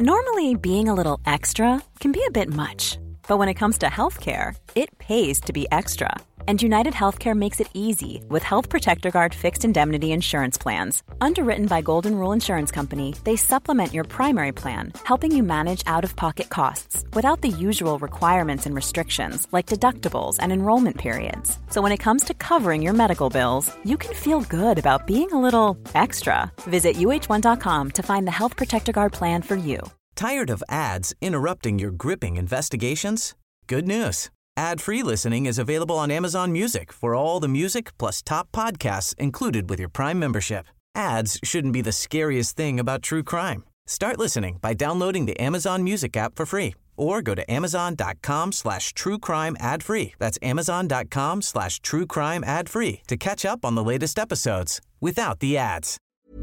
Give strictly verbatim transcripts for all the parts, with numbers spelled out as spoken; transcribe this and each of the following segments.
Normally, being a little extra can be a bit much, but when it comes to healthcare, it pays to be extra. And United Healthcare makes it easy with Health Protector Guard fixed indemnity insurance plans. Underwritten by Golden Rule Insurance Company, they supplement your primary plan, helping you manage out-of-pocket costs without the usual requirements and restrictions like deductibles and enrollment periods. So when it comes to covering your medical bills, you can feel good about being a little extra. Visit U H one dot com to find the Health Protector Guard plan for you. Tired of ads interrupting your gripping investigations? Good news. Ad-free listening is available on Amazon Music for all the music plus top podcasts included with your Prime membership. Ads shouldn't be the scariest thing about true crime. Start listening by downloading the Amazon Music app for free or go to amazon.com slash true crime ad free. That's amazon.com slash true crime ad free to catch up on the latest episodes without the ads.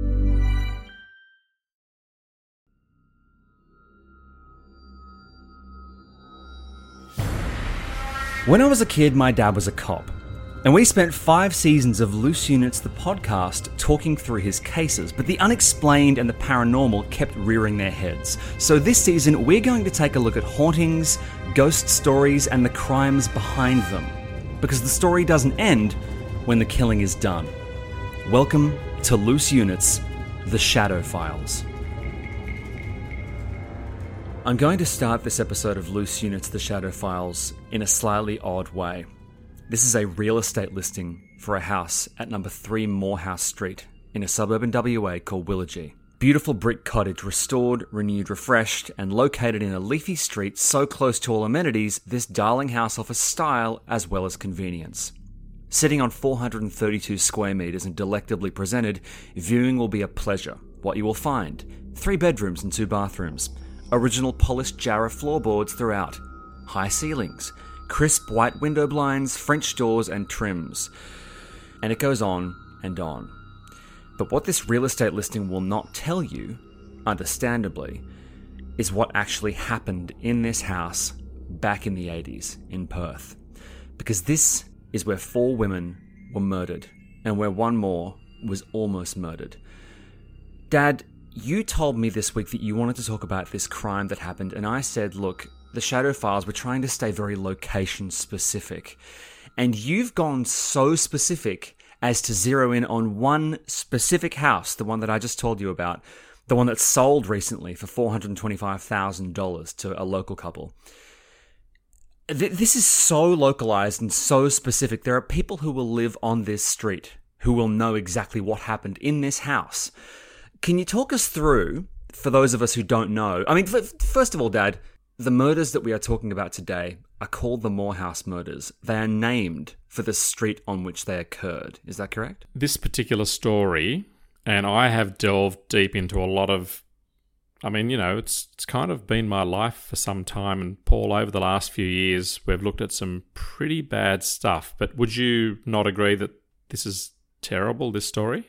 When I was a kid, my dad was a cop, and we spent five seasons of Loose Units, the podcast, talking through his cases, but the unexplained and the paranormal kept rearing their heads. So this season, we're going to take a look at hauntings, ghost stories, and the crimes behind them, because the story doesn't end when the killing is done. Welcome to Loose Units, the Shadow Files. I'm going to start this episode of Loose Units, the Shadow Files, in a slightly odd way. This is a real estate listing for a house at number three Morehouse Street in a suburb in W A called Willagee. Beautiful brick cottage, restored, renewed, refreshed, and located in a leafy street so close to all amenities, this darling house offers style as well as convenience. Sitting on four hundred thirty-two square metres and delectably presented, viewing will be a pleasure. What you will find: three bedrooms and two bathrooms. Original polished Jarrah floorboards throughout. High ceilings. Crisp white window blinds, French doors and trims. And it goes on and on. But what this real estate listing will not tell you, understandably, is what actually happened in this house back in the eighties in Perth. Because this is where four women were murdered, and where one more was almost murdered. Dad, you told me this week that you wanted to talk about this crime that happened, and I said, look, the Shadow Files, we're trying to stay very location specific. And you've gone so specific as to zero in on one specific house, the one that I just told you about, the one that sold recently for four hundred twenty-five thousand dollars to a local couple. Th- this is so localized and so specific. There are people who will live on this street who will know exactly what happened in this house. Can you talk us through, for those of us who don't know, I mean, f- first of all, Dad, the murders that we are talking about today are called the Morehouse murders. They are named for the street on which they occurred. Is that correct? This particular story, and I have delved deep into a lot of, I mean, you know, it's it's kind of been my life for some time, and Paul, over the last few years, we've looked at some pretty bad stuff. But would you not agree that this is terrible, this story?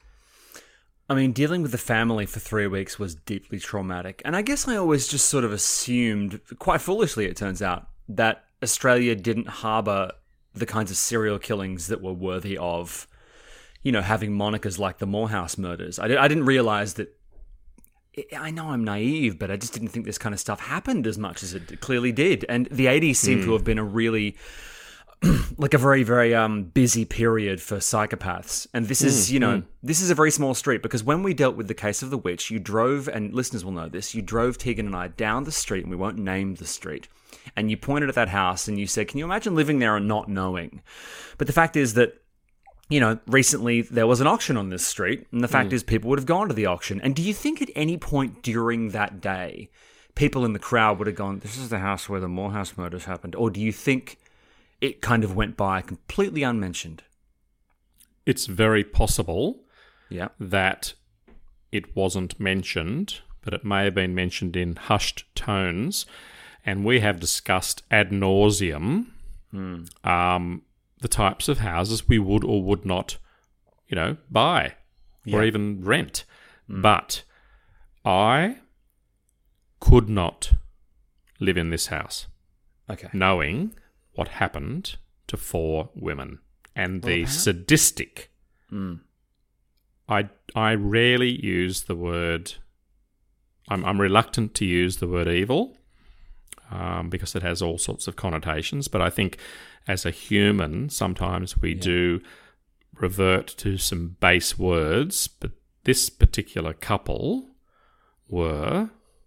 I mean, dealing with the family for three weeks was deeply traumatic. And I guess I always just sort of assumed, quite foolishly it turns out, that Australia didn't harbour the kinds of serial killings that were worthy of, you know, having monikers like the Morehouse murders. I, I didn't realise that, I know I'm naive, but I just didn't think this kind of stuff happened as much as it clearly did. And the eighties seem mm. to have been a really... like a very, very um, busy period for psychopaths. And this is, mm, you know, mm. this is a very small street, because when we dealt with the case of the witch, you drove, and listeners will know this, you drove Tegan and I down the street, and we won't name the street, and you pointed at that house and you said, can you imagine living there and not knowing? But the fact is that, you know, recently there was an auction on this street, and the fact mm. is people would have gone to the auction. And do you think at any point during that day, people in the crowd would have gone, this is the house where the Morehouse murders happened? Or do you think it kind of went by completely unmentioned? It's very possible yeah. that it wasn't mentioned, but it may have been mentioned in hushed tones. And we have discussed ad nauseum mm. um, the types of houses we would or would not, you know, buy yeah. or even rent. Mm. But I could not live in this house. Okay. Knowing what happened to four women and the well, sadistic. Mm. I I rarely use the word I'm, I'm reluctant to use the word evil um, because it has all sorts of connotations, but I think as a human, sometimes we yeah. do revert to some base words, but this particular couple were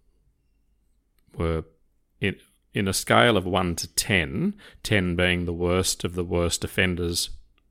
were in in a scale of one to ten, ten being the worst of the worst offenders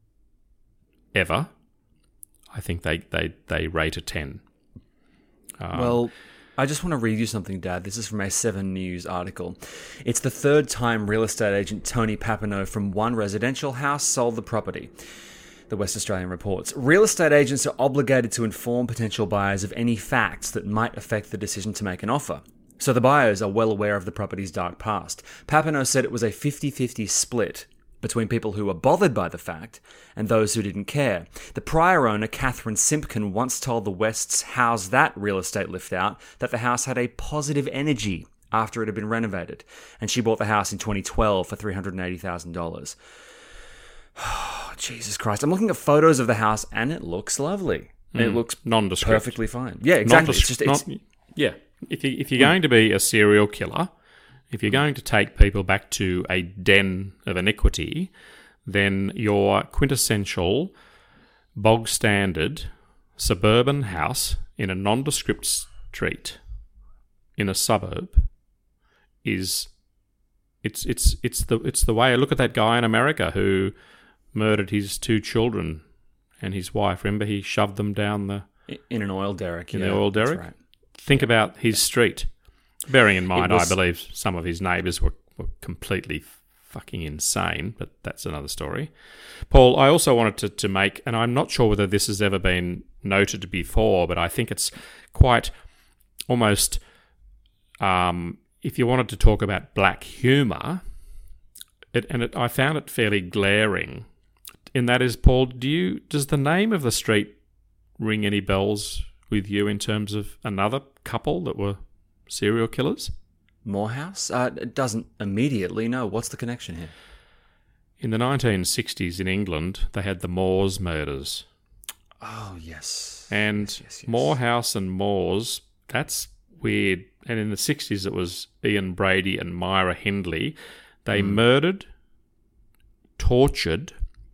ever. I think they they, they rate a ten. Um, well, I just want to read you something, Dad. This is from a Seven News article. It's the third time real estate agent Tony Papineau from One Residential House sold the property. The West Australian reports. Real estate agents are obligated to inform potential buyers of any facts that might affect the decision to make an offer. So the buyers are well aware of the property's dark past. Papineau said it was a fifty-fifty split between people who were bothered by the fact and those who didn't care. The prior owner, Catherine Simpkin, once told the Wests How's That real estate lift out that the house had a positive energy after it had been renovated, and she bought the house in twenty twelve for three hundred eighty thousand dollars. Oh, Jesus Christ. I'm looking at photos of the house and it looks lovely. Mm. It looks nondescript. Perfectly fine. Yeah, exactly. Nondescri- it's just, it's, not, yeah. If, you, if you're going to be a serial killer, if you're going to take people back to a den of iniquity, then your quintessential, bog-standard, suburban house in a nondescript street in a suburb is it's it's it's the it's the way. Look at that guy in America who murdered his two children and his wife. Remember, he shoved them down the in an oil derrick. In yeah, the oil derrick. Right. Think about his street. Bearing in mind, was, I believe some of his neighbours were, were completely fucking insane, but that's another story. Paul, I also wanted to, to make, and I'm not sure whether this has ever been noted before, but I think it's quite almost, um, if you wanted to talk about black humour, it, and it, I found it fairly glaring. And that is, Paul, do you does the name of the street ring any bells with you in terms of another couple that were serial killers? Morehouse? Uh, it doesn't immediately. No. What's the connection here? In the nineteen sixties in England, they had the Moores murders. Oh, yes. And yes, yes, yes. Morehouse and Moores, that's weird. And in the sixties, it was Ian Brady and Myra Hindley. They mm. murdered, tortured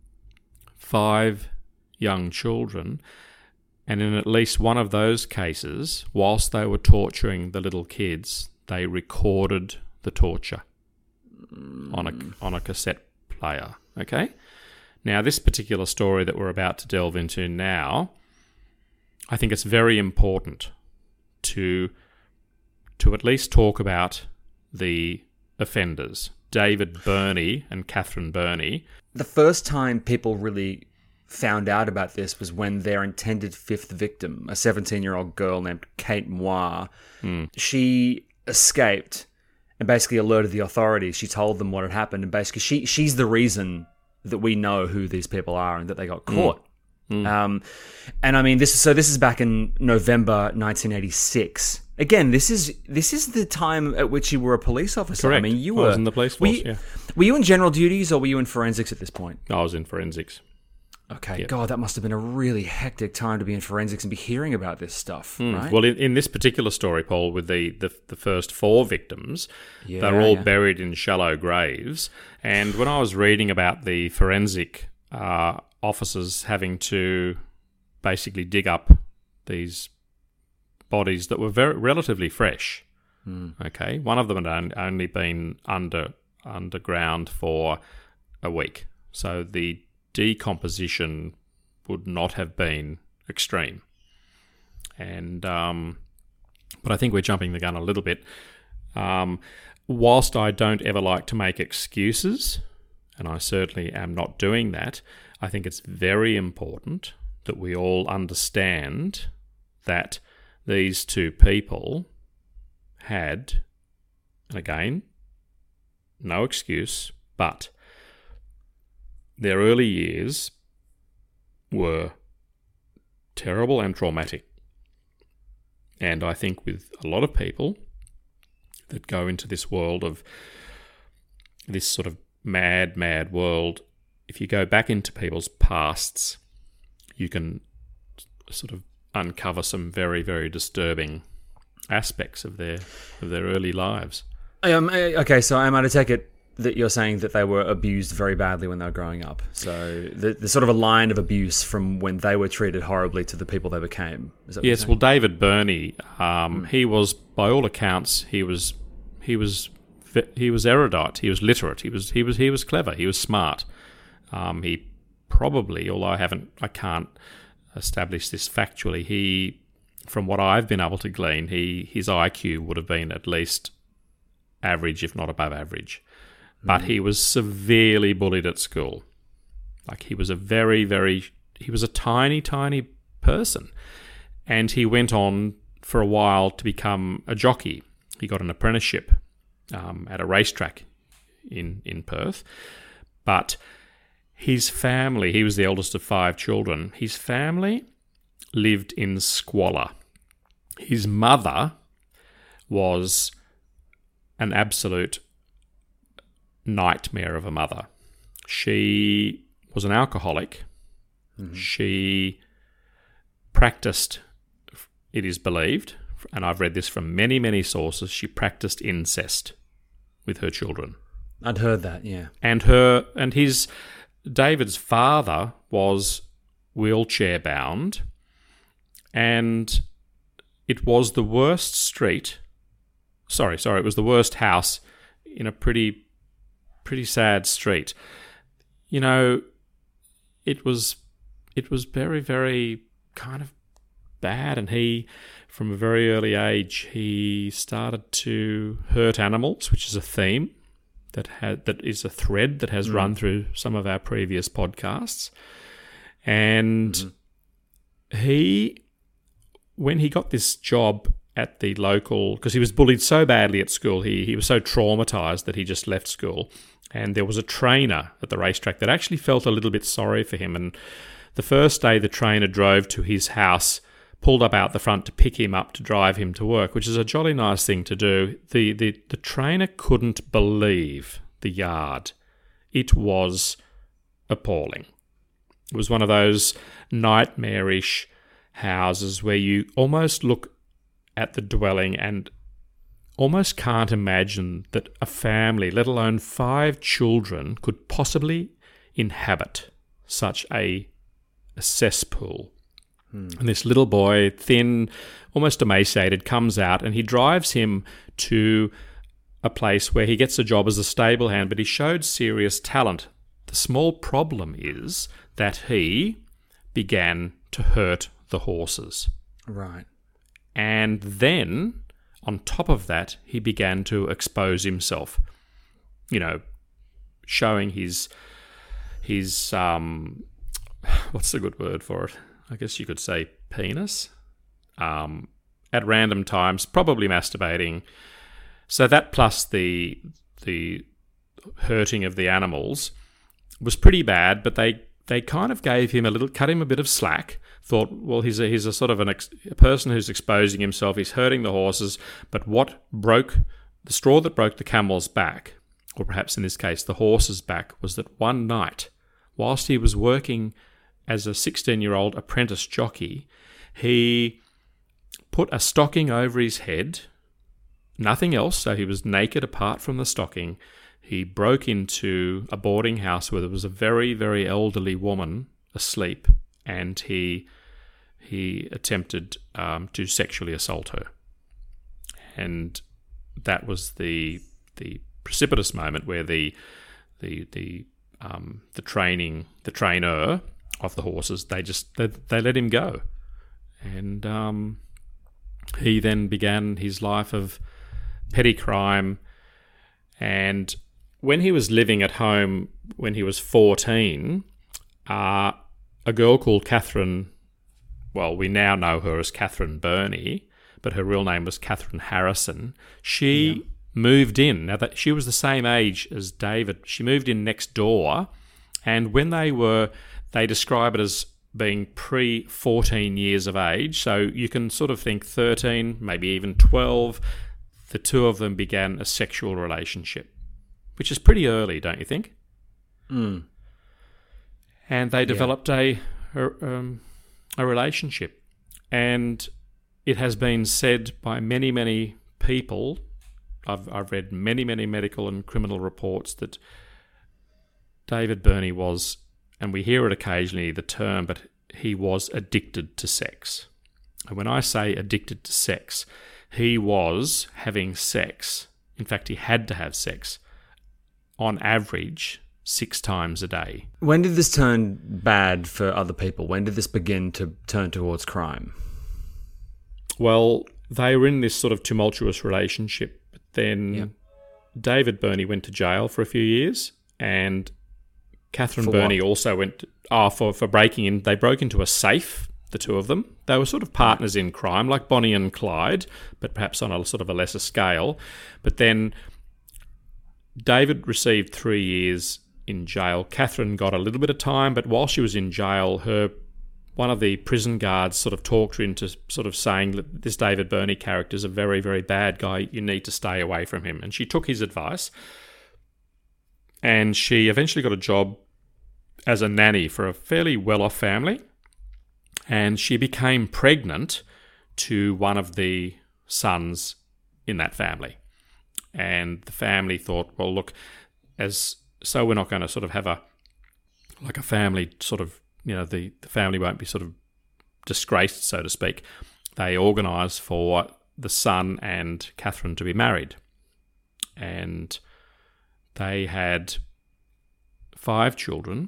five young children. And in at least one of those cases, whilst they were torturing the little kids, they recorded the torture mm. on a on a cassette player. Okay? Now, this particular story that we're about to delve into now, I think it's very important to to at least talk about the offenders, David Burney and Catherine Burney. The first time people really found out about this was when their intended fifth victim, a seventeen-year-old girl named Kate Moir, mm. she escaped and basically alerted the authorities. She told them what had happened, and basically she she's the reason that we know who these people are and that they got caught. Mm. Mm. Um, and I mean, this is so this is back in November nineteen eighty-six. Again, this is this is the time at which you were a police officer. Correct. I mean, you I were was in the police force. Were you, yeah. were you in general duties or were you in forensics at this point? I was in forensics. Okay, yep. God, that must have been a really hectic time to be in forensics and be hearing about this stuff, mm. right? Well, in, in this particular story, Paul, with the, the, the first four victims, yeah, they're all yeah. buried in shallow graves. And when I was reading about the forensic uh, officers having to basically dig up these bodies that were very relatively fresh, mm. okay, one of them had only been under underground for a week, so the decomposition would not have been extreme. And um, but I think we're jumping the gun a little bit. Um, whilst I don't ever like to make excuses, and I certainly am not doing that, I think it's very important that we all understand that these two people had, and again, no excuse, but their early years were terrible and traumatic. And I think with a lot of people that go into this world of this sort of mad, mad world, if you go back into people's pasts, you can sort of uncover some very, very disturbing aspects of their of their early lives. Um, okay, so am I to take it that you're saying that they were abused very badly when they were growing up? So the, the sort of a line of abuse from when they were treated horribly to the people they became. Is that what yes, you're well, David Burney, um, Mm. he was, by all accounts, he was he was he was erudite. He was literate. He was he was he was clever. He was smart. Um, he probably, although I haven't, I can't establish this factually. He, from what I've been able to glean, he his I Q would have been at least average, if not above average. But he was severely bullied at school. Like, he was a very, very... He was a tiny, tiny person. And he went on for a while to become a jockey. He got an apprenticeship um, at a racetrack in, in Perth. But his family... He was the eldest of five children. His family lived in squalor. His mother was an absolute nightmare of a mother. She was an alcoholic. Mm-hmm. She practiced, it is believed, and I've read this from many, many sources, she practiced incest with her children. I'd heard that, yeah. And her and his David's father was wheelchair bound, and it was the worst street. Sorry, sorry, it was the worst house in a pretty pretty sad street. You know, it was it was very, very kind of bad, and he, from a very early age, he started to hurt animals, which is a theme that had that is a thread that has mm. run through some of our previous podcasts. And mm-hmm. he, when he got this job at the local, because he was bullied so badly at school, he he was so traumatised that he just left school. And there was a trainer at the racetrack that actually felt a little bit sorry for him. And the first day the trainer drove to his house, pulled up out the front to pick him up to drive him to work, which is a jolly nice thing to do. The the, the trainer couldn't believe the yard. It was appalling. It was one of those nightmarish houses where you almost look at the dwelling and almost can't imagine that a family, let alone five children, could possibly inhabit such a, a cesspool. Hmm. And this little boy, thin, almost emaciated, comes out and he drives him to a place where he gets a job as a stable hand, but he showed serious talent. The small problem is that he began to hurt the horses. Right. And then, on top of that, he began to expose himself, you know, showing his, his um, what's the good word for it? I guess you could say penis, um, at random times, probably masturbating. So that plus the the hurting of the animals was pretty bad, but they, they kind of gave him a little, cut him a bit of slack. Thought, well, he's a, he's a sort of an ex- a person who's exposing himself, he's hurting the horses, but what broke, the straw that broke the camel's back, or perhaps in this case the horse's back, was that one night, whilst he was working as a sixteen-year-old apprentice jockey, he put a stocking over his head, nothing else, so he was naked apart from the stocking. He broke into a boarding house where there was a very, very elderly woman asleep, and he he attempted um, to sexually assault her. And that was the the precipitous moment where the the the um, the training the trainer of the horses, they just they, they let him go, and um, he then began his life of petty crime. And when he was living at home, when he was fourteen, uh, a girl called Catherine, well, we now know her as Catherine Burney, but her real name was Catherine Harrison. She yeah. moved in. Now, that she was the same age as David. She moved in next door, and when they were, they describe it as being pre fourteen years of age, so you can sort of think thirteen, maybe even twelve, the two of them began a sexual relationship, which is pretty early, don't you think? Mm. And they developed yeah. a a, um, a relationship. And it has been said by many, many people, I've, I've read many, many medical and criminal reports that David Birney was, and we hear it occasionally, the term, but he was addicted to sex. And when I say addicted to sex, he was having sex. In fact, he had to have sex on average six times a day. When did this turn bad for other people? When did this begin to turn towards crime? Well, they were in this sort of tumultuous relationship. But then yep. David Birney went to jail for a few years, and Catherine for Birney what? also went oh, for, for breaking in. They broke into a safe, the two of them. They were sort of partners in crime, like Bonnie and Clyde, but perhaps on a sort of a lesser scale. But then David received three years in jail. Catherine got a little bit of time, but while she was in jail, her one of the prison guards sort of talked her into sort of saying that this David Birney character is a very, very bad guy. You need to stay away from him. And she took his advice, and she eventually got a job as a nanny for a fairly well-off family. And she became pregnant to one of the sons in that family. And the family thought, well, look, as so we're not going to sort of have a, like a family sort of, you know, the, the family won't be sort of disgraced, so to speak. They organised for the son and Catherine to be married. And they had five children.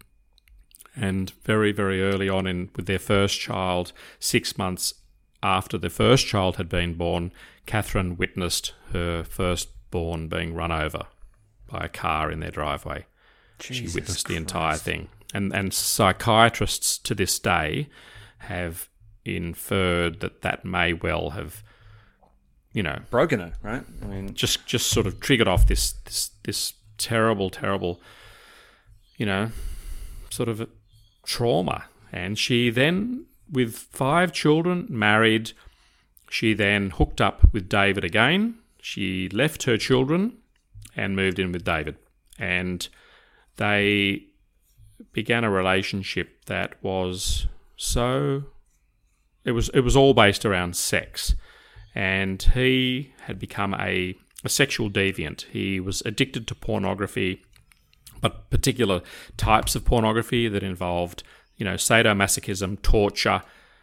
And very, very early on in with their first child, six months after the first child had been born, Catherine witnessed her firstborn being run over by a car in their driveway. Jesus she witnessed Christ. the entire thing. And and psychiatrists to this day have inferred that that may well have, you know, broken her, right? I mean, just just sort of triggered off this this this terrible, terrible, you know, sort of trauma. And she then, with five children, married. She then hooked up with David again. She left her children and moved in with David. And they began a relationship that was so... It was it was all based around sex. And he had become a, a sexual deviant. He was addicted to pornography, but particular types of pornography that involved, you know, sadomasochism, torture,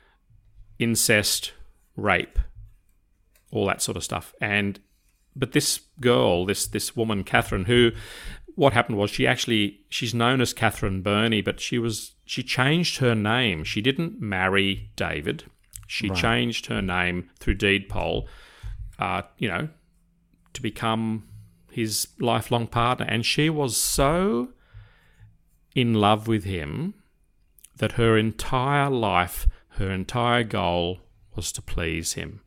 incest, rape, all that sort of stuff. And but this girl, this this woman, Catherine, who, what happened was she actually, she's known as Catherine Birney, but she was she changed her name. She didn't marry David. She right. changed her name through deed poll, uh, you know, to become his lifelong partner. And she was so in love with him that her entire life, her entire goal was to please him.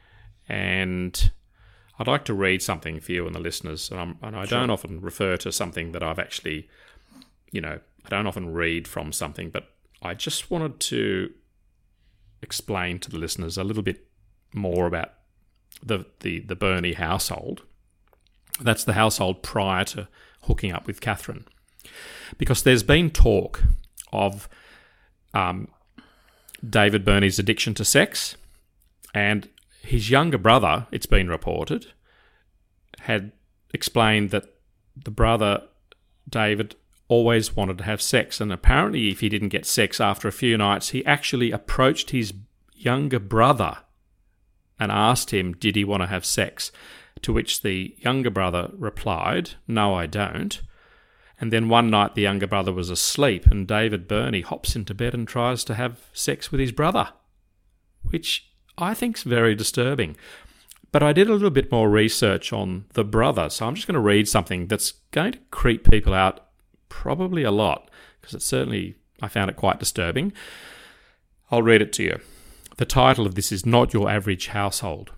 And I'd like to read something for you and the listeners. And, I'm, and I sure. don't often refer to something that I've actually, you know, I don't often read from something, but I just wanted to explain to the listeners a little bit more about the, the, the Birney household. That's the household prior to hooking up with Catherine. Because there's been talk of um, David Birney's addiction to sex, and his younger brother, it's been reported, had explained that the brother, David, always wanted to have sex. And apparently if he didn't get sex after a few nights, he actually approached his younger brother and asked him, did he want to have sex? To which the younger brother replied, no, I don't. And then one night the younger brother was asleep and David Birney hops into bed and tries to have sex with his brother, which I think is very disturbing. But I did a little bit more research on the brother, so I'm just going to read something that's going to creep people out probably a lot, because it certainly, I found it quite disturbing. I'll read it to you. The title of this is Not Your Average Household.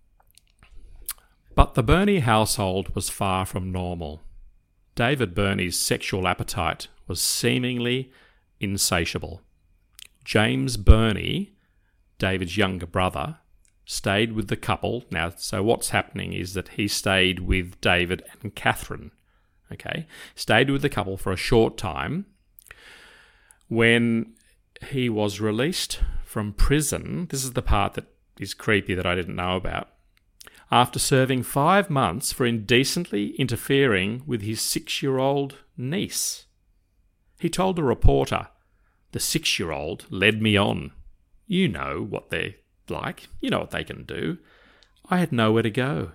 But the Birney household was far from normal. David Birney's sexual appetite was seemingly insatiable. James Birney, David's younger brother, stayed with the couple. Now, so what's happening is that he stayed with David and Catherine. Okay, stayed with the couple for a short time. When he was released from prison, this is the part that is creepy that I didn't know about. After serving five months for indecently interfering with his six-year-old niece. He told a reporter, "The six-year-old led me on. You know what they're like. You know what they can do. I had nowhere to go."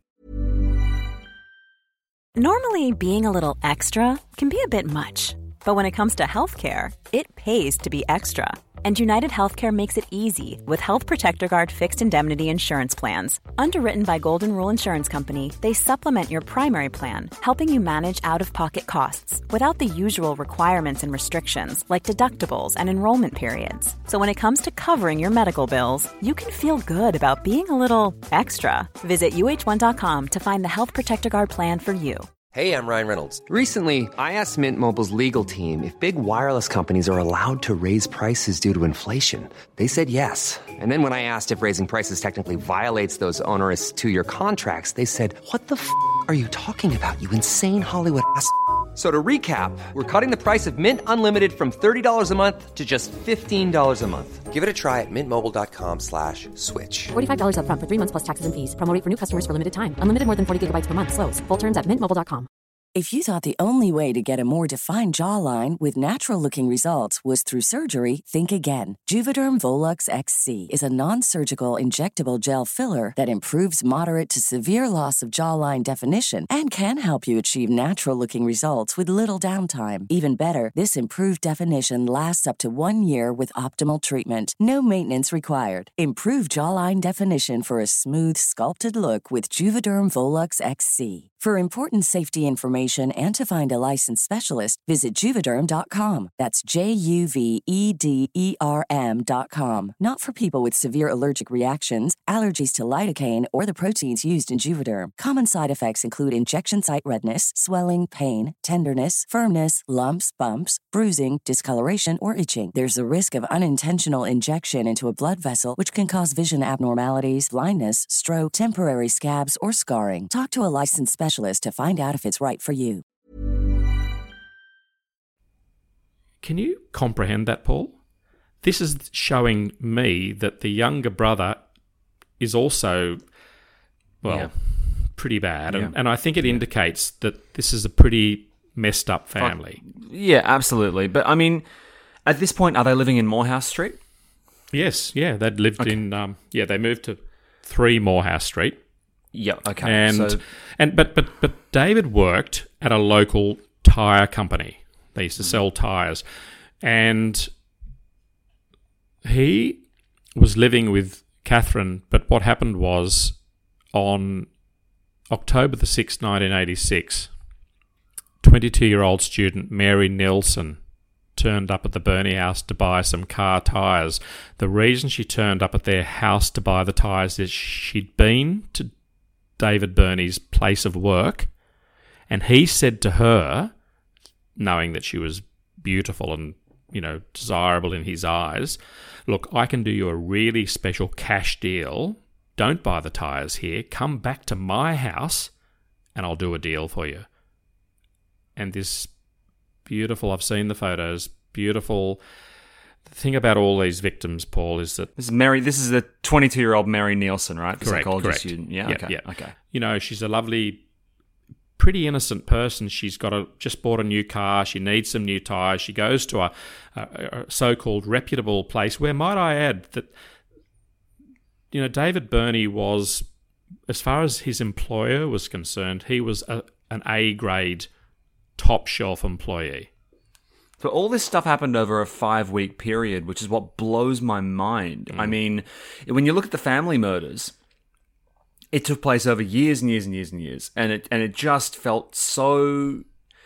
Normally, being a little extra can be a bit much. But when it comes to healthcare, it pays to be extra. And United Healthcare makes it easy with Health Protector Guard fixed indemnity insurance plans. Underwritten by Golden Rule Insurance Company, they supplement your primary plan, helping you manage out-of-pocket costs without the usual requirements and restrictions like deductibles and enrollment periods. So when it comes to covering your medical bills, you can feel good about being a little extra. Visit U H one dot com to find the Health Protector Guard plan for you. Hey, I'm Ryan Reynolds. Recently, I asked Mint Mobile's legal team if big wireless companies are allowed to raise prices due to inflation. They said yes. And then when I asked if raising prices technically violates those onerous two-year contracts, they said, "What the f*** are you talking about, you insane Hollywood ass f- So to recap, we're cutting the price of Mint Unlimited from thirty dollars a month to just fifteen dollars a month. Give it a try at mintmobile.com slash switch. forty-five dollars up front for three months plus taxes and fees. Promo rate for new customers for limited time. Unlimited more than forty gigabytes per month. Slows full terms at mint mobile dot com. If you thought the only way to get a more defined jawline with natural-looking results was through surgery, think again. Juvederm Volux X C is a non-surgical injectable gel filler that improves moderate to severe loss of jawline definition and can help you achieve natural-looking results with little downtime. Even better, this improved definition lasts up to one year with optimal treatment. No maintenance required. Improve jawline definition for a smooth, sculpted look with Juvederm Volux X C. For important safety information and to find a licensed specialist, visit Juvederm dot com. That's J U V E D E R M dot com. Not for people with severe allergic reactions, allergies to lidocaine, or the proteins used in Juvederm. Common side effects include injection site redness, swelling, pain, tenderness, firmness, lumps, bumps, bruising, discoloration, or itching. There's a risk of unintentional injection into a blood vessel, which can cause vision abnormalities, blindness, stroke, temporary scabs, or scarring. Talk to a licensed specialist to find out if it's right for you. Can you comprehend that, Paul? This is showing me that the younger brother is also, well, yeah. pretty bad. Yeah. And, and I think it yeah. indicates that this is a pretty messed up family. Yeah, absolutely. But, I mean, at this point, are they living in Morehouse Street? Yes, yeah. They'd lived okay. in, um, yeah, they moved to three Morehouse Street. Yeah, okay. And so... and but but but David worked at a local tyre company. They used to sell tyres. And he was living with Catherine, but what happened was on October the sixth, nineteen eighty-six, twenty-two-year-old student Mary Nielsen turned up at the Burney house to buy some car tyres. The reason she turned up at their house to buy the tyres is she'd been to David Burney's place of work, and he said to her, knowing that she was beautiful and, you know, desirable in his eyes, "Look, I can do you a really special cash deal. Don't buy the tyres here. Come back to my house and I'll do a deal for you." And this beautiful, I've seen the photos, beautiful... The thing about all these victims, Paul, is that... This is Mary. This is the twenty-two-year-old Mary Nielsen, right? The correct, psychology correct. student. Yeah, yeah, okay. Yeah. okay. You know, she's a lovely, pretty innocent person. She's got a just bought a new car. She needs some new tyres. She goes to a, a, a so-called reputable place where, might I add, that, you know, David Burney was, as far as his employer was concerned, he was a, an A-grade, top-shelf employee. So all this stuff happened over a five-week period, which is what blows my mind. Mm. I mean, when you look at the family murders, it took place over years and years and years and years, and it and it just felt so...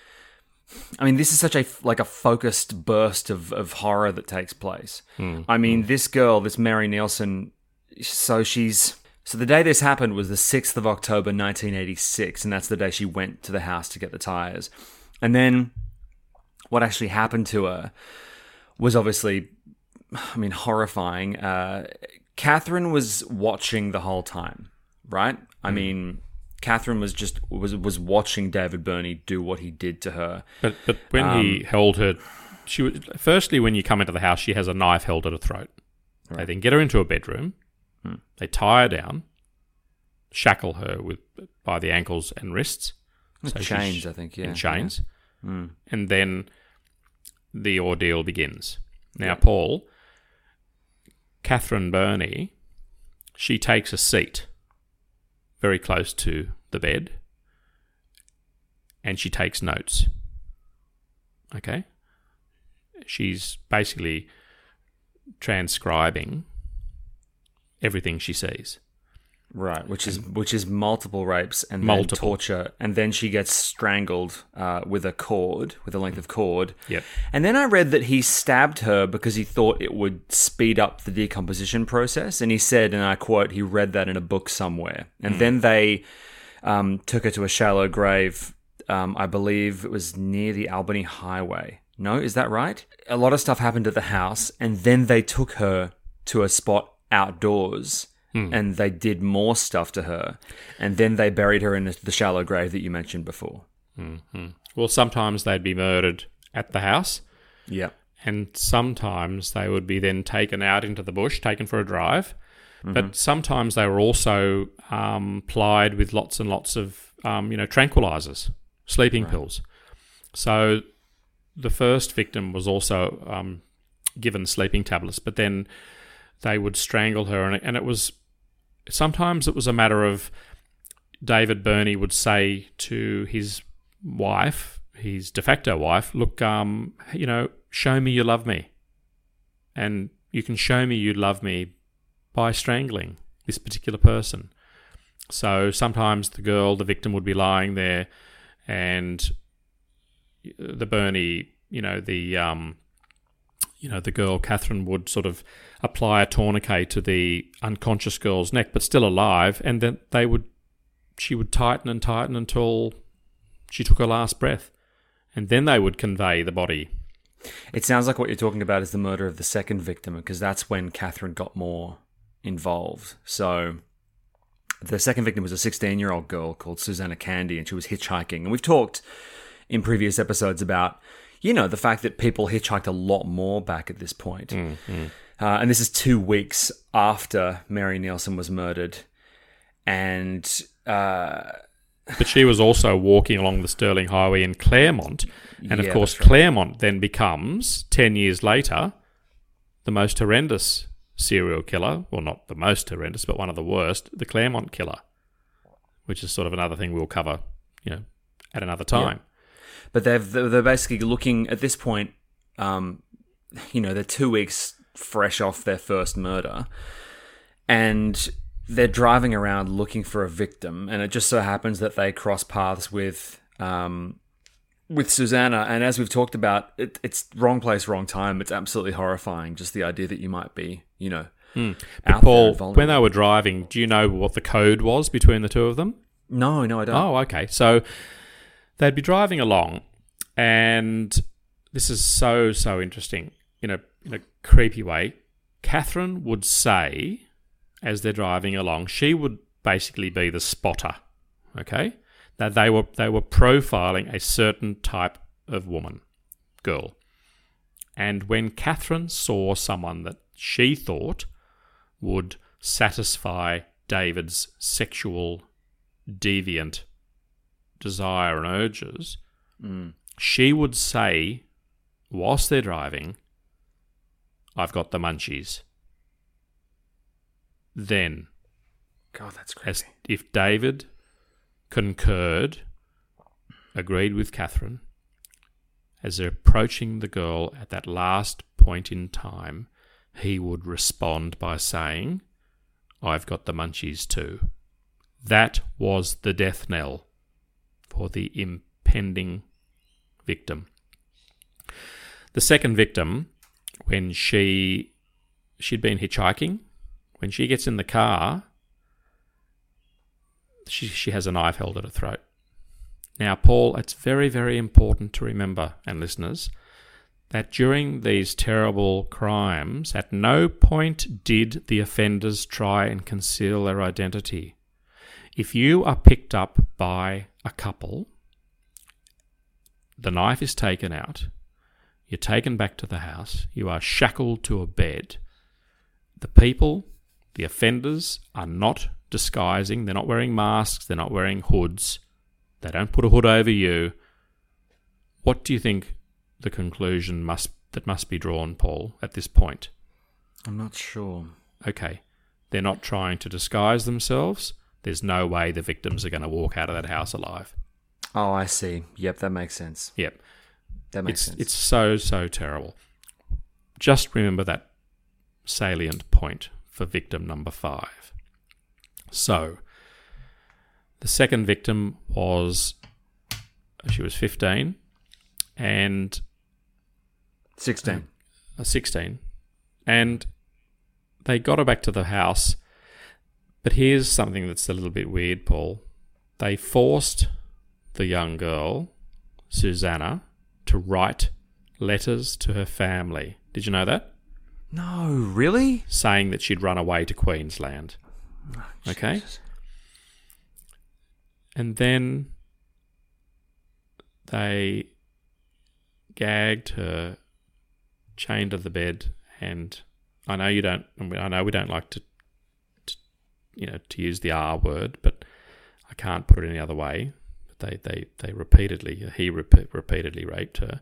I mean, this is such a like a focused burst of, of horror that takes place. Mm. I mean, mm. this girl, this Mary Nielsen, so she's... So the day this happened was the sixth of October, nineteen eighty-six, and that's the day she went to the house to get the tyres. And then... what actually happened to her was obviously, I mean, horrifying. Uh, Catherine was watching the whole time, right? I mm. mean, Catherine was just was was watching David Burney do what he did to her. But but when um, he held her, she was, firstly when you come into the house, she has a knife held at her throat. Right. They then get her into a bedroom. Hmm. They tie her down, shackle her with by the ankles and wrists. So chains, I think, yeah. In chains. Yeah. Mm. And then the ordeal begins. Now, Yeah. Paul, Catherine Burney, she takes a seat very close to the bed and she takes notes. Okay? She's basically transcribing everything she sees. Right, which is which is multiple rapes and then Multiple. torture, and then she gets strangled uh, with a cord, with a length of cord. Yep. And then I read that he stabbed her because he thought it would speed up the decomposition process, and he said, and I quote, he read that in a book somewhere. And Mm. then they um, took her to a shallow grave. Um, I believe it was near the Albany Highway. No, is that right? A lot of stuff happened at the house, and then they took her to a spot outdoors. And they did more stuff to her. And then they buried her in the shallow grave that you mentioned before. Mm-hmm. Well, sometimes they'd be murdered at the house. Yeah. And sometimes they would be then taken out into the bush, taken for a drive. Mm-hmm. But sometimes they were also um, plied with lots and lots of, um, you know, tranquilizers, sleeping right. pills. So the first victim was also um, given sleeping tablets, but then they would strangle her. And, and it was... Sometimes it was a matter of David Burney would say to his wife, his de facto wife, look, um, you know, show me you love me. And you can show me you love me by strangling this particular person. So sometimes the girl, the victim, would be lying there and the Burney, you know, the... Um, you know, the girl, Catherine, would sort of apply a tourniquet to the unconscious girl's neck, but still alive, and then they would, she would tighten and tighten until she took her last breath, and then they would convey the body. It sounds like what you're talking about is the murder of the second victim, because that's when Catherine got more involved. So the second victim was a sixteen-year-old girl called Susanna Candy, and she was hitchhiking. And we've talked in previous episodes about, you know, the fact that people hitchhiked a lot more back at this point. Mm, mm. Uh, and this is two weeks after Mary Nielsen was murdered. And... Uh, but she was also walking along the Stirling Highway in Claremont. And, yeah, of course, right. Claremont then becomes, ten years later, the most horrendous serial killer. Well, not the most horrendous, but one of the worst, the Claremont killer, which is sort of another thing we'll cover, you know, at another time. Yeah. But they've, they're basically looking, at this point, um, you know, they're two weeks fresh off their first murder, and they're driving around looking for a victim, and it just so happens that they cross paths with um, with Susanna, and as we've talked about, it, it's wrong place, wrong time. It's absolutely horrifying, just the idea that you might be, you know, mm. out Paul, there when they were driving, do you know what the code was between the two of them? No, no, I don't. Oh, okay. So they'd be driving along, and this is so, so interesting. In a, in a creepy way, Catherine would say, as they're driving along, she would basically be the spotter, okay? That they were they were profiling a certain type of woman, girl. And when Catherine saw someone that she thought would satisfy David's sexual deviant desire and urges, mm. she would say, whilst they're driving, I've got the munchies. Then, God, that's crazy. As if David concurred, agreed with Catherine, as they're approaching the girl at that last point in time, he would respond by saying, I've got the munchies too. That was the death knell for the impending victim. The second victim, when she she'd been hitchhiking, when she gets in the car, she she has a knife held at her throat. Now, Paul, it's very, very important to remember, and listeners, that during these terrible crimes, at no point did the offenders try and conceal their identity. If you are picked up by a couple, the knife is taken out, you're taken back to the house, you are shackled to a bed, the people The offenders are not disguising. They're not wearing masks. They're not wearing hoods. They don't put a hood over you. What do you think the conclusion must that must be drawn, Paul, at this point? I'm not sure. Okay. They're not trying to disguise themselves. There's no way the victims are going to walk out of that house alive. Oh, I see. Yep, that makes sense. Yep. That makes it's, sense. It's so, so terrible. Just remember that salient point for victim number five. So, the second victim was, she was fifteen and... sixteen. Uh, sixteen. And they got her back to the house. But here's something that's a little bit weird, Paul. They forced the young girl, Susanna, to write letters to her family. Did you know that? No, really? Saying that she'd run away to Queensland. Oh, okay? Jesus. And then they gagged her, chained her to the bed, and I know you don't. I know we don't like to, to, you know, to use the R word, but I can't put it any other way. They, they, they repeatedly, he rep- repeatedly raped her.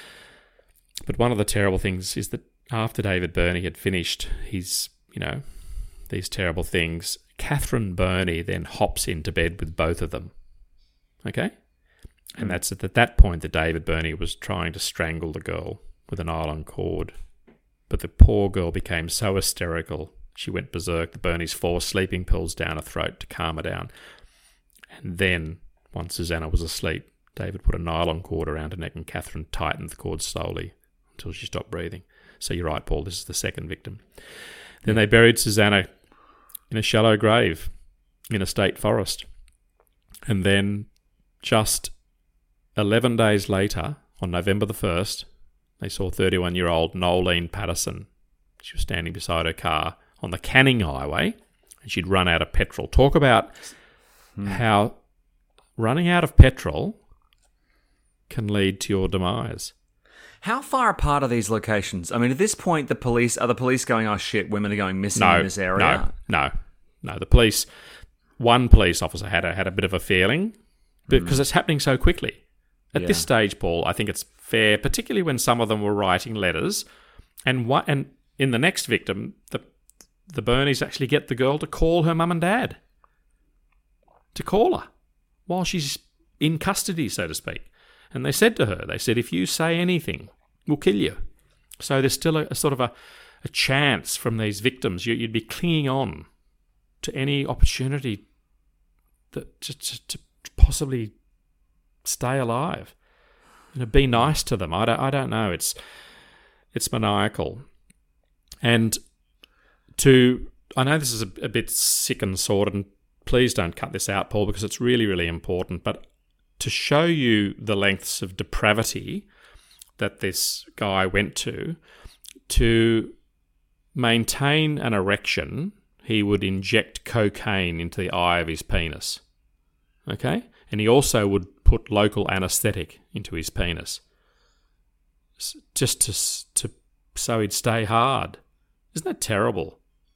But one of the terrible things is that after David Burney had finished his, you know, these terrible things, Catherine Burney then hops into bed with both of them. Okay? And mm. that's at that point that David Burney was trying to strangle the girl with a nylon cord. But the poor girl became so hysterical, she went berserk. The Burneys forced sleeping pills down her throat to calm her down. And then, once Susanna was asleep, David put a nylon cord around her neck and Catherine tightened the cord slowly until she stopped breathing. So you're right, Paul, this is the second victim. Then they buried Susanna in a shallow grave in a state forest. And then just eleven days later, on November the first, they saw thirty-one-year-old Nolene Patterson. She was standing beside her car on the Canning Highway and she'd run out of petrol. Talk about hmm. how running out of petrol can lead to your demise. How far apart are these locations? I mean, at this point, the police are the police going, "Oh shit, women are going missing no, in this area." No, no, no. The police, one police officer had a had a bit of a feeling because mm. it's happening so quickly. At yeah. this stage, Paul, I think it's fair, particularly when some of them were writing letters, and what and in the next victim, the the Burneys actually get the girl to call her mum and dad, to call her while she's in custody, so to speak. And they said to her, they said, if you say anything, we'll kill you. So there's still a, a sort of a, a chance from these victims. You, you'd be clinging on to any opportunity that to, to, to possibly stay alive. You know, be nice to them. I don't, I don't know. It's it's maniacal. And to, I know this is a, a bit sick and sordid, and please don't cut this out, Paul, because it's really, really important, but to show you the lengths of depravity that this guy went to, to maintain an erection, he would inject cocaine into the eye of his penis. Okay? And he also would put local anaesthetic into his penis. Just to, to so he'd stay hard. Isn't that terrible?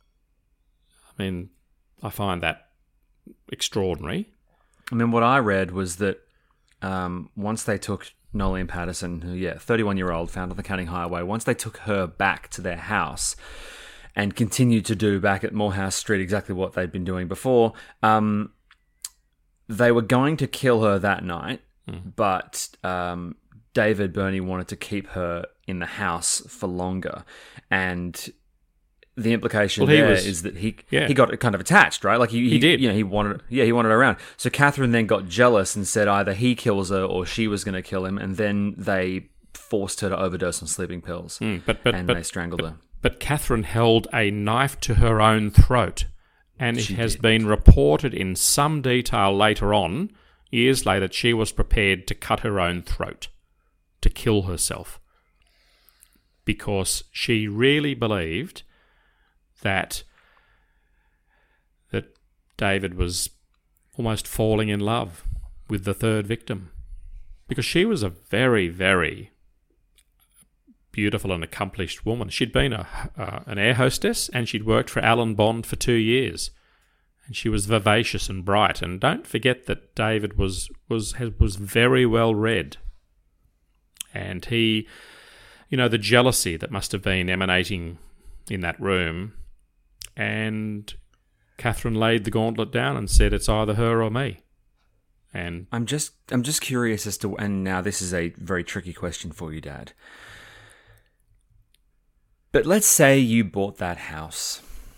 I mean, I find that extraordinary. I mean, what I read was that Um, once they took Nolene Patterson, who, yeah, thirty-one-year-old, found on the Canning Highway, once they took her back to their house and continued to do back at Morehouse Street exactly what they'd been doing before, um, they were going to kill her that night, mm. but um, David Burney wanted to keep her in the house for longer. And the implication well, there was, is that he yeah. he got kind of attached, right? Like he, he, he did, you know, he wanted, yeah, he wanted her around. So Catherine then got jealous and said either he kills her or she was going to kill him, and then they forced her to overdose on sleeping pills, mm, but, but, and but, they strangled but, her. But Catherine held a knife to her own throat, and she it has did. been reported in some detail later on, years later, that she was prepared to cut her own throat, to kill herself, because she really believed that that David was almost falling in love with the third victim, because she was a very, very beautiful and accomplished woman. She'd been a, uh, an air hostess, and she'd worked for Alan Bond for two years. And she was vivacious and bright. And don't forget that David was was was very well read. And he, you know, the jealousy that must have been emanating in that room. And Catherine laid the gauntlet down and said, "It's either her or me." And I'm just I'm just curious as to, and now this is a very tricky question for you, Dad. But let's say you bought that house.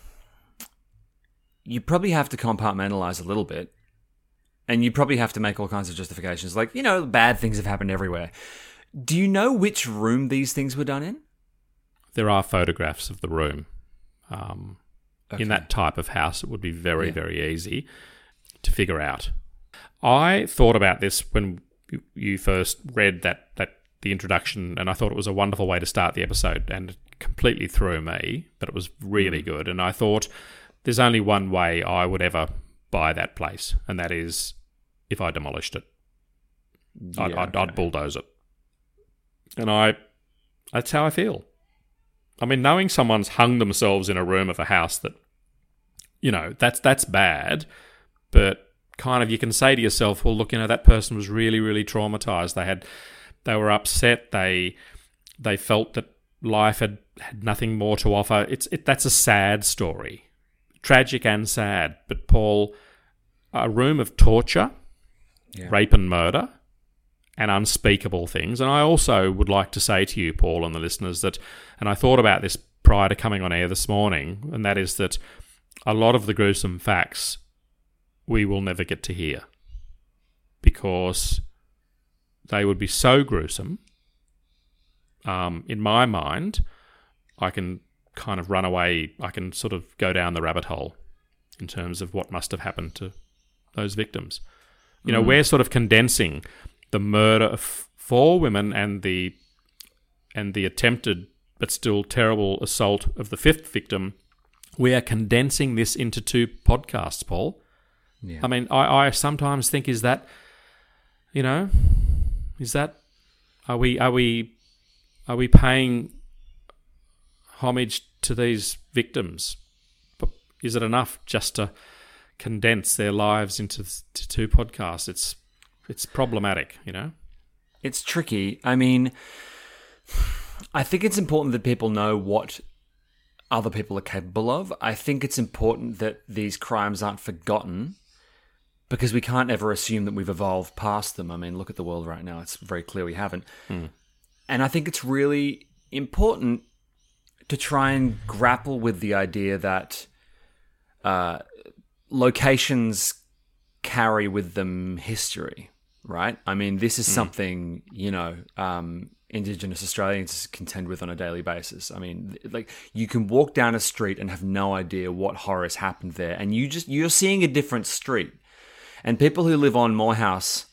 You probably have to compartmentalize a little bit, and you probably have to make all kinds of justifications, like, you know, bad things have happened everywhere. Do you know which room these things were done in? There are photographs of the room. Um, okay. In that type of house, it would be very, yeah. very easy to figure out. I thought about this when you first read that, that the introduction, and I thought it was a wonderful way to start the episode, and it completely threw me, but it was really mm. good. And I thought, there's only one way I would ever buy that place, and that is if I demolished it. Yeah, I'd, I'd, okay. I'd bulldoze it. And I, that's how I feel. I mean, knowing someone's hung themselves in a room of a house that, you know, that's that's bad, but kind of you can say to yourself, well, look, you know, that person was really, really traumatized. They had, they were upset. They, they felt that life had, had nothing more to offer. It's it, that's a sad story. Tragic and sad, but Paul, a room of torture, yeah. rape and murder, and unspeakable things. And I also would like to say to you, Paul, and the listeners, that, and I thought about this prior to coming on air this morning, and that is that a lot of the gruesome facts we will never get to hear because they would be so gruesome. Um, in my mind, I can kind of run away, I can sort of go down the rabbit hole in terms of what must have happened to those victims. You know, mm. we're sort of condensing the murder of four women and the and the attempted but still terrible assault of the fifth victim. We are condensing this into two podcasts, Paul. Yeah. I mean, I, I sometimes think, is that, you know, is that, are we are we are we paying homage to these victims? But is it enough just to condense their lives into to two podcasts? It's it's problematic, you know? It's tricky. I mean, I think it's important that people know what other people are capable of. I think it's important that these crimes aren't forgotten because we can't ever assume that we've evolved past them. I mean, look at the world right now. It's very clear we haven't. Mm. And I think it's really important to try and grapple with the idea that uh, locations carry with them history, right? I mean, this is mm. something, you know, um, Indigenous Australians contend with on a daily basis. I mean, like, you can walk down a street and have no idea what horrors happened there, and you just you're seeing a different street. And people who live on Morehouse,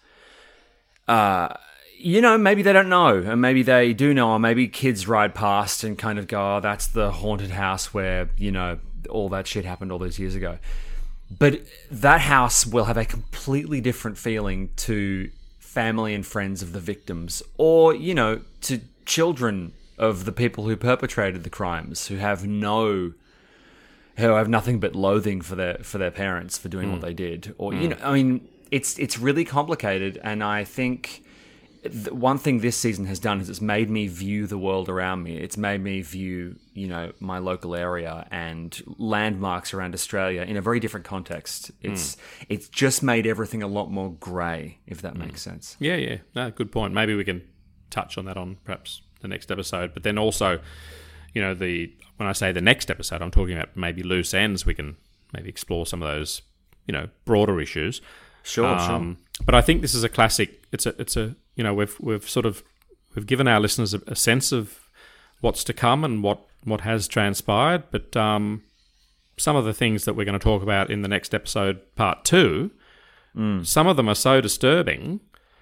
uh, you know, maybe they don't know, and maybe they do know, or maybe kids ride past and kind of go, "Oh, that's the haunted house where, you know, all that shit happened all those years ago." But that house will have a completely different feeling to family and friends of the victims, or, you know, to children of the people who perpetrated the crimes, who have no, who have nothing but loathing for their for their parents for doing mm. what they did. Or mm. you know, I mean, it's it's really complicated, and I think the one thing this season has done is it's made me view the world around me. It's made me view, you know, my local area and landmarks around Australia in a very different context. It's mm. it's just made everything a lot more grey, if that mm. makes sense. Yeah, yeah. No, good point. Maybe we can touch on that on perhaps the next episode. But then also, you know, the when I say the next episode, I'm talking about maybe loose ends. We can maybe explore some of those, you know, broader issues. Sure, um, sure. But I think this is a classic. It's a it's a you know, we've we've sort of we've given our listeners a, a sense of what's to come and what, what has transpired. But um, some of the things that we're going to talk about in the next episode, part two, mm. some of them are so disturbing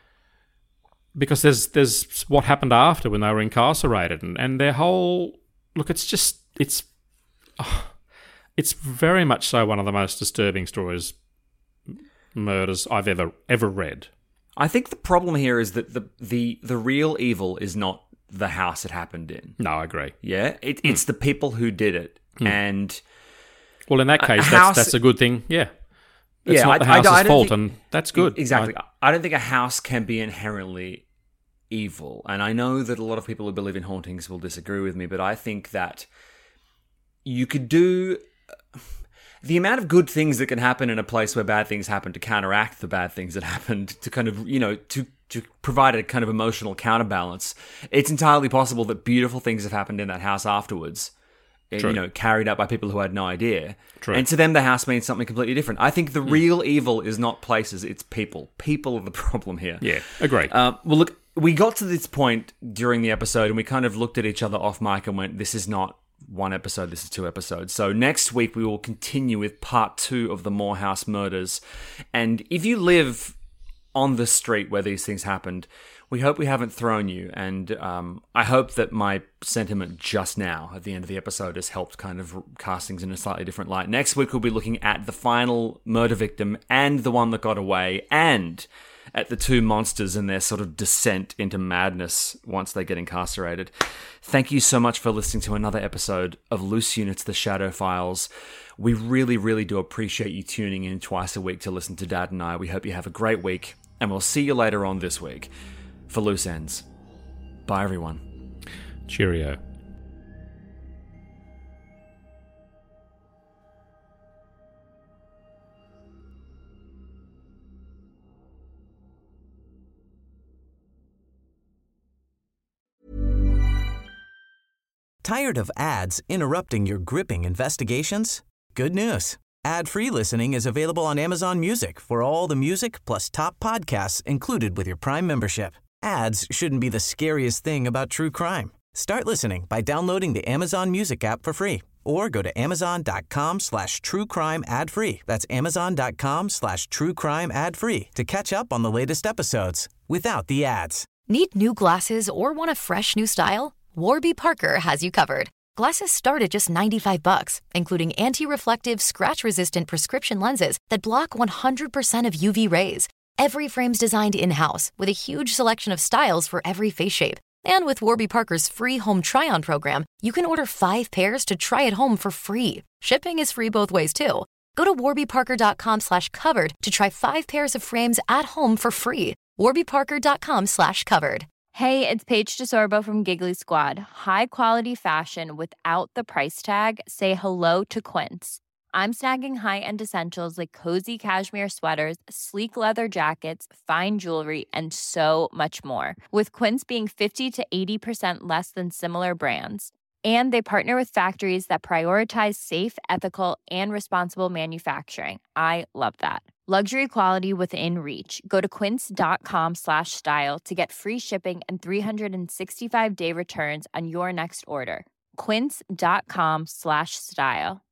because there's there's what happened after when they were incarcerated, and, and their whole look. It's just it's oh, it's very much so one of the most disturbing stories, murders I've ever ever read. I think the problem here is that the, the, the real evil is not the house it happened in. No, I agree. Yeah, it, mm. it's the people who did it, mm. and well, in that case, house, that's that's a good thing. Yeah, it's yeah, not the I, house's I, I fault, think, and that's good. Exactly. I, I don't think a house can be inherently evil, and I know that a lot of people who believe in hauntings will disagree with me, but I think that you could do the amount of good things that can happen in a place where bad things happen to counteract the bad things that happened, to kind of, you know, to to provide a kind of emotional counterbalance. It's entirely possible that beautiful things have happened in that house afterwards, True. you know, carried out by people who had no idea. True. And to them, the house means something completely different. I think the mm. real evil is not places, it's people. People are the problem here. Yeah, agree. Uh, well, look, we got to this point during the episode and we kind of looked at each other off mic and went, this is not one episode, this is two episodes. So next week we will continue with part two of the Morehouse murders. And if you live on the street where these things happened, we hope we haven't thrown you. And um, I hope that my sentiment just now at the end of the episode has helped kind of cast things in a slightly different light. Next week we'll be looking at the final murder victim and the one that got away, and at the two monsters and their sort of descent into madness once they get incarcerated. Thank you so much for listening to another episode of Loose Units, The Shadow Files. We really, really do appreciate you tuning in twice a week to listen to Dad and I. We hope you have a great week, and we'll see you later on this week for Loose Ends. Bye, everyone. Cheerio. Tired of ads interrupting your gripping investigations? Good news. Ad-free listening is available on Amazon Music for all the music plus top podcasts included with your Prime membership. Ads shouldn't be the scariest thing about true crime. Start listening by downloading the Amazon Music app for free or go to amazon.com slash true crime ad free. That's amazon.com slash true crime ad free to catch up on the latest episodes without the ads. Need new glasses or want a fresh new style? Warby Parker has you covered. Glasses start at just ninety-five bucks, including anti-reflective, scratch-resistant prescription lenses that block one hundred percent of U V rays. Every frame's designed in-house with a huge selection of styles for every face shape. And with Warby Parker's free home try-on program, you can order five pairs to try at home for free. Shipping is free both ways, too. Go to warbyparker.com slash covered to try five pairs of frames at home for free. warbyparker.com slash covered. Hey, it's Paige DeSorbo from Giggly Squad. High quality fashion without the price tag. Say hello to Quince. I'm snagging high-end essentials like cozy cashmere sweaters, sleek leather jackets, fine jewelry, and so much more. With Quince being fifty to eighty percent less than similar brands. And they partner with factories that prioritize safe, ethical, and responsible manufacturing. I love that. Luxury quality within reach. Go to quince.com slash style to get free shipping and three sixty-five day returns on your next order. Quince.com slash style.